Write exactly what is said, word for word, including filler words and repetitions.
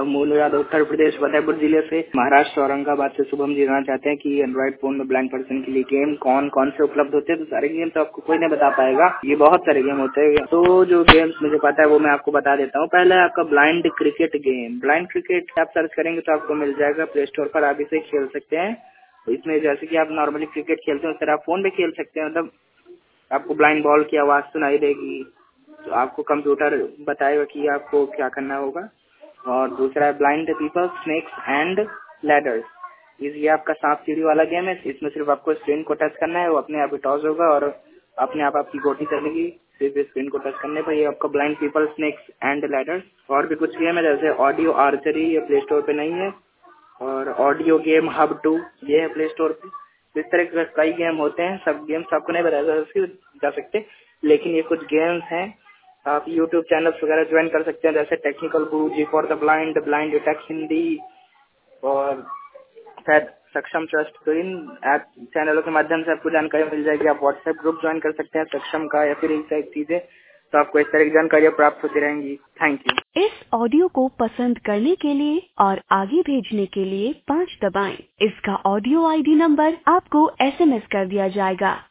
मूल यादव उत्तर प्रदेश फतेहपुर जिले से। महाराष्ट्र औरंगाबाद से शुभम जी जानना चाहते हैं कि एंड्रॉइड फोन में ब्लाइंड पर्सन के लिए गेम कौन कौन से उपलब्ध होते हैं। तो सारे गेम तो आपको कोई नहीं बता पाएगा, ये बहुत सारे गेम होते हैं। तो जो गेम्स मुझे पता है वो मैं आपको बता देता हूँ। पहले आपका blind cricket game, blind cricket आप सर्च करेंगे तो आपको मिल जाएगा प्ले स्टोर पर, आप इसे खेल सकते हैं। तो इसमें जैसे कि आप नॉर्मली क्रिकेट खेलते हैं उस तरह आप फोन पे खेल सकते हैं। मतलब आपको ब्लाइंड बॉल की आवाज सुनाई देगी, तो आपको कंप्यूटर बताएगा कि आपको क्या करना होगा। और दूसरा है blind people snakes and ladders. ये आपका सांप सीढ़ी वाला गेम है। इसमें सिर्फ आपको स्क्रीन को टच करना है, वो अपने आप ही टॉस होगा और अपने आप आपकी गोटी चलेगी सिर्फ स्क्रीन को टच करने पर। ये आपका blind people snakes and ladders. और भी कुछ गेम है जैसे ऑडियो आर्चरी, ये प्ले स्टोर पे नहीं है। और ऑडियो गेम हब टू, ये है प्ले स्टोर पे। इस तरह के कई गेम होते हैं। सब गेम्स आपको नहीं बताया जा सकते, लेकिन ये कुछ गेम्स हैं। आप यूट्यूब चैनल्स वगैरह ज्वाइन कर सकते हैं जैसे technical guru ji for the blind, blind tech Hindi और शायद सक्षम ट्रस्ट। तो इन ऐप चैनलों के माध्यम से आपको जानकारी मिल जाएगी। आप व्हाट्सएप ग्रुप ज्वाइन कर सकते हैं सक्षम का या फिर इस चीजें, तो आपको इस तरह की जानकारियाँ प्राप्त होती रहेंगी। Thank you. इस ऑडियो को पसंद करने के लिए और आगे भेजने के लिए पाँच दबाएं। इसका ऑडियो आईडी नंबर आपको एसएमएस कर दिया जाएगा।